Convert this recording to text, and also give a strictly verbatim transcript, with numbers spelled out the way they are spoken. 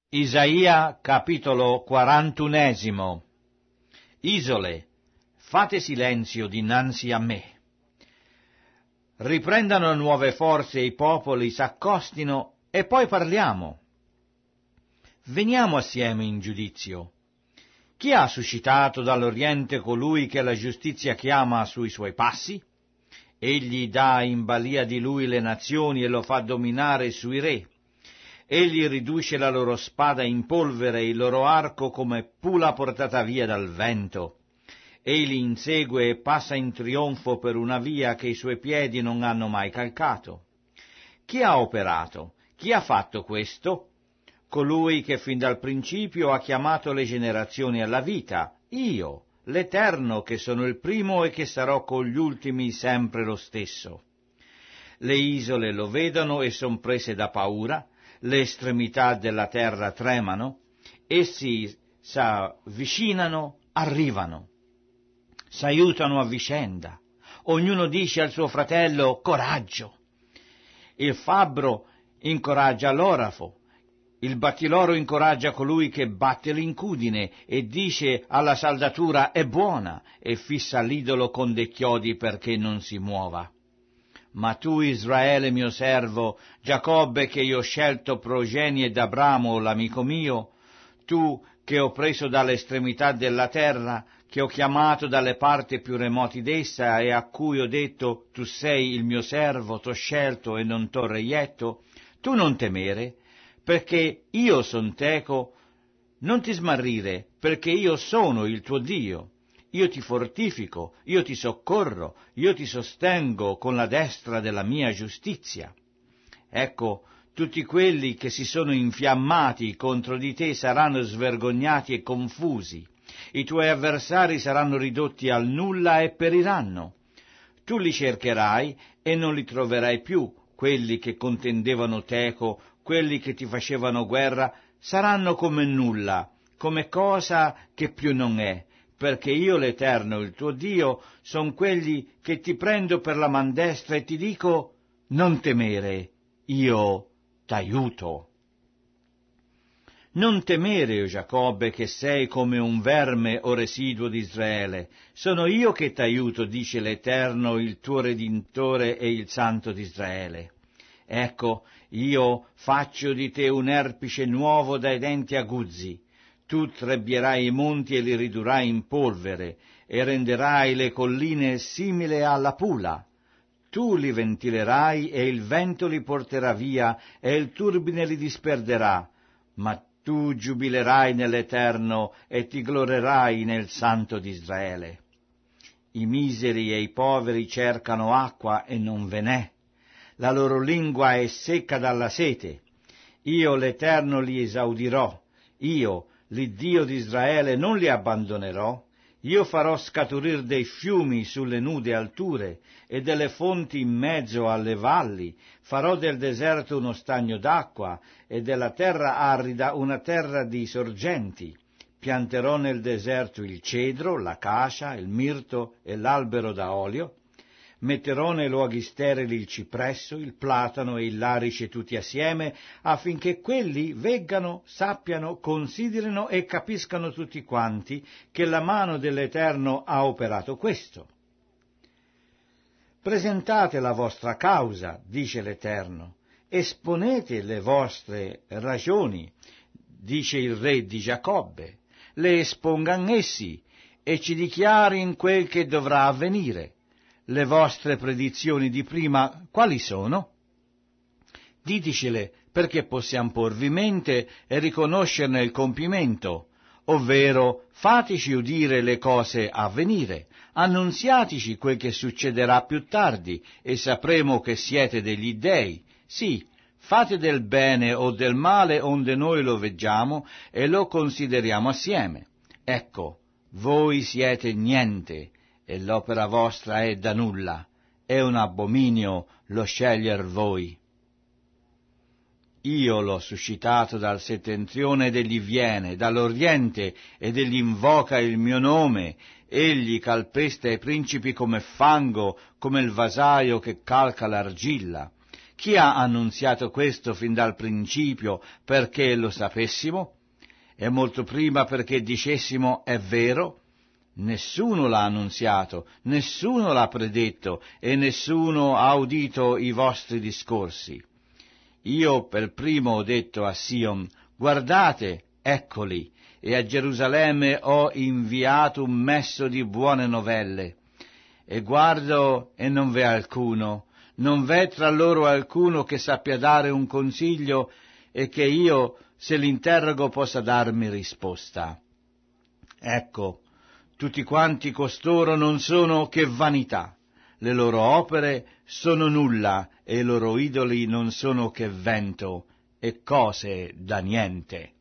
Isaia capitolo quarantunesimo. Isole, fate silenzio dinanzi a me. Riprendano nuove forze i popoli, s'accostino e poi parliamo. Veniamo assieme in giudizio. Chi ha suscitato dall'Oriente colui che la giustizia chiama sui suoi passi? Egli dà in balia di lui le nazioni e lo fa dominare sui re. Egli riduce la loro spada in polvere e il loro arco come pula portata via dal vento. Egli insegue e passa in trionfo per una via che i suoi piedi non hanno mai calcato. Chi ha operato? Chi ha fatto questo? Colui che fin dal principio ha chiamato le generazioni alla vita, io, l'Eterno, che sono il primo e che sarò con gli ultimi sempre lo stesso. Le isole lo vedono e son prese da paura, le estremità della terra tremano, essi s'avvicinano, arrivano, s'aiutano a vicenda, ognuno dice al suo fratello coraggio. Il fabbro incoraggia l'orafo, il battiloro incoraggia colui che batte l'incudine e dice alla saldatura è buona e fissa l'idolo con dei chiodi perché non si muova. Ma tu, Israele mio servo, Giacobbe che io ho scelto progenie d'Abramo, l'amico mio, tu che ho preso dalle estremità della terra, che ho chiamato dalle parti più remoti d'essa e a cui ho detto, tu sei il mio servo, t'ho scelto e non t'ho reietto, tu non temere, perché io son teco, non ti smarrire, perché io sono il tuo Dio. Io ti fortifico, io ti soccorro, io ti sostengo con la destra della mia giustizia. Ecco, tutti quelli che si sono infiammati contro di te saranno svergognati e confusi. I tuoi avversari saranno ridotti al nulla e periranno. Tu li cercherai e non li troverai più. Quelli che contendevano teco, quelli che ti facevano guerra, saranno come nulla, come cosa che più non è. Perché io, l'Eterno, il tuo Dio, son quelli che ti prendo per la man destra e ti dico, non temere, io t'aiuto. Non temere, o Giacobbe, che sei come un verme o residuo di Israele. Sono io che t'aiuto, dice l'Eterno, il tuo Redentore e il Santo di Israele. Ecco, io faccio di te un erpice nuovo dai denti aguzzi. Tu trebbierai i monti e li ridurrai in polvere, e renderai le colline simili alla pula. Tu li ventilerai, e il vento li porterà via, e il turbine li disperderà. Ma tu giubilerai nell'Eterno, e ti glorierai nel Santo di Israele. I miseri e i poveri cercano acqua, e non ve n'è. La loro lingua è secca dalla sete. Io, l'Eterno, li esaudirò. Io, l'Iddio di Israele, non li abbandonerò. Io farò scaturir dei fiumi sulle nude alture e delle fonti in mezzo alle valli. Farò del deserto uno stagno d'acqua e della terra arida una terra di sorgenti. Pianterò nel deserto il cedro, l'acacia, il mirto e l'albero da olio. Metterò nei luoghi sterili il cipresso, il platano e il larice tutti assieme, affinché quelli veggano, sappiano, considerino e capiscano tutti quanti che la mano dell'Eterno ha operato questo. Presentate la vostra causa, dice l'Eterno, esponete le vostre ragioni, dice il Re di Giacobbe, le espongan essi e ci dichiarin quel che dovrà avvenire. Le vostre predizioni di prima quali sono? Ditecele perché possiamo porvi mente e riconoscerne il compimento, ovvero fateci udire le cose a venire, annunziatici quel che succederà più tardi e sapremo che siete degli dèi. Sì, fate del bene o del male onde noi lo veggiamo e lo consideriamo assieme. Ecco, voi siete niente, e l'opera vostra è da nulla, è un abominio lo sceglier voi. Io l'ho suscitato dal settentrione ed egli viene, dall'oriente ed egli invoca il mio nome, egli calpesta i principi come fango, come il vasaio che calca l'argilla. Chi ha annunziato questo fin dal principio perché lo sapessimo? E molto prima perché dicessimo è vero? Nessuno l'ha annunziato, nessuno l'ha predetto e nessuno ha udito i vostri discorsi. Io per primo ho detto a Sion, guardate, eccoli, e a Gerusalemme ho inviato un messo di buone novelle. E guardo e non v'è alcuno, non v'è tra loro alcuno che sappia dare un consiglio e che io, se l'interrogo, possa darmi risposta. Ecco, tutti quanti costoro non sono che vanità, le loro opere sono nulla e i loro idoli non sono che vento e cose da niente.